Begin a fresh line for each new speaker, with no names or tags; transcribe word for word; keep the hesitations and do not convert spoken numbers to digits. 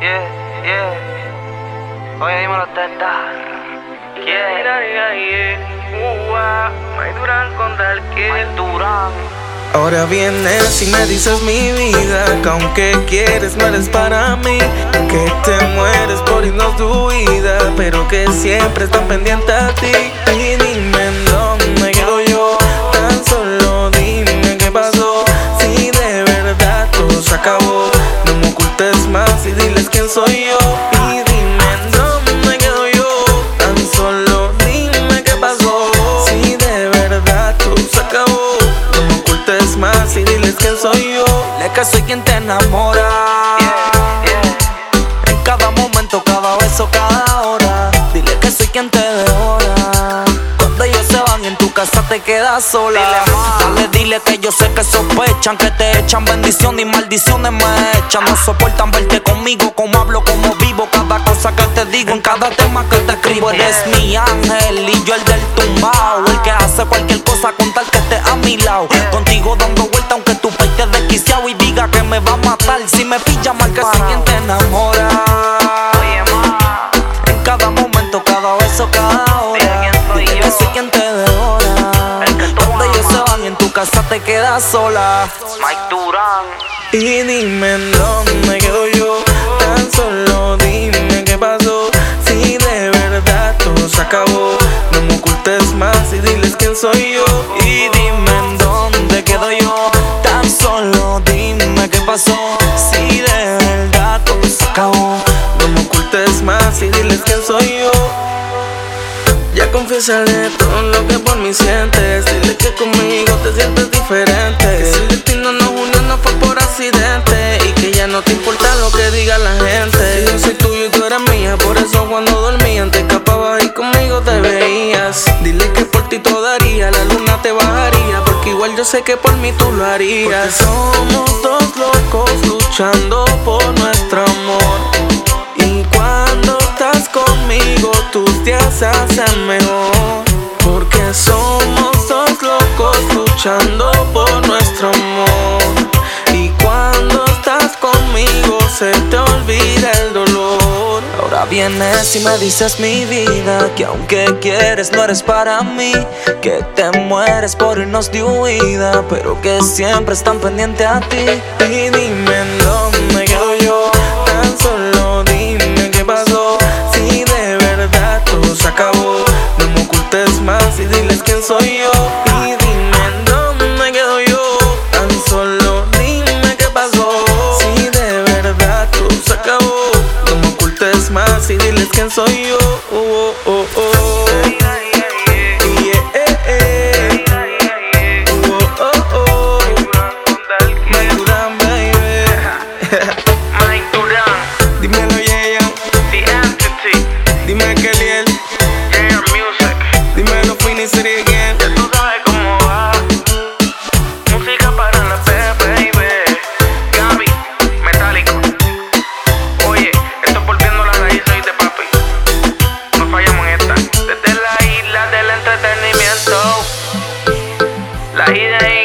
Yeah, yeah. Oye, dímelo, teta.
Yeah, yeah, yeah. Uh, ah, Mike Durán con Dalkiel.
Mike Durán.
Ahora vienes y me dices mi vida, que aunque quieres no eres para mí, que te mueres por irnos de huida, pero que siempre están pendiente a ti. Y dime en dónde quedo yo, tan solo dime qué pasó. Si de verdad todo se acabó, no me ocultes más y diles quién soy yo. Y dime en dónde quedo yo, tan solo dime qué pasó. Si de verdad todo se acabó, más y diles quién soy yo.
Dile que soy quien te enamora,
Yeah, yeah.
en cada momento, cada beso, cada hora. Dile que soy quien te devora. Cuando ellos se van y en tu casa te quedas sola,
Dile más.
dale, dile que yo sé que sospechan, que te echan bendiciones y maldiciones me echan. No soportan verte conmigo, como hablo, como vivo. Cada cosa que te digo, en cada tema que te escribo. Eres mi ángel y yo el del tumbao, el que hace cualquier cosa con tal que esté a mi lado. Contigo dando vuelta aunque tu pecho esté desquiciado y diga que me va a matar si me pilla mal. Que soy quien te enamora,
Oye, ma.
en cada momento, cada beso, cada hora.
Dile quién soy
Dile
yo.
que soy quien te devora.
El que tú
Cuando ellos
amas.
se van y en tu casa te quedas sola.
Mike Durán.
Y dime en dónde quedo yo, tan solo dime qué pasó. Si de verdad todo se acabó, no me ocultes más y diles quién soy yo.
Y dime en dónde quedo yo, tan solo dime qué pasó. Si de verdad todo se acabó,
No me ocultes más y diles quién soy yo. Ya confiésale todo lo que por mí sientes. Dile que conmigo te sientes diferente, que si el destino nos unió no fue por accidente, y que ya no te importa lo que diga la gente. Que yo soy tuyo y tú eres mía, por eso cuando dormían te escapabas y conmigo te veías. Dile que por ti todo daría, la luna te bajaría, porque igual yo sé que por mí tú lo harías. Porque somos dos locos luchando por nuestro amor, y cuando estás conmigo tus días se hacen mejor. Porque somos dos locos luchando por nuestro amor, y cuando estás conmigo se te olvida el dolor.
ahora vienes y me dices mi vida, que aunque quieres no eres para mí, que te mueres por irnos de huida, pero que siempre están pendientes a ti.
Y dime en dónde quedo yo, tan solo dime qué pasó. Si de verdad todo se acabó, no me ocultes más y diles quién soy yo. Y dime en dónde quedo yo, tan solo dime qué pasó. Si de verdad todo se acabó, no me ocultes más y diles quién soy yo. Oh, oh, oh, oh. Yeah, eh, eh. Oh, oh, oh. Mike Durán, baby.
Mike Durán,
Dímelo, yeah,
The Entity,
dime que Liel,
Yeah Music.
dímelo, Phoenix City again.
Ya tú sabes cómo va. Música para la P, baby. Gaby, Metálico. Oye, esto es volviendo a la raíz, oíste, papi. No fallamos en esta. Desde la isla del entretenimiento. La idea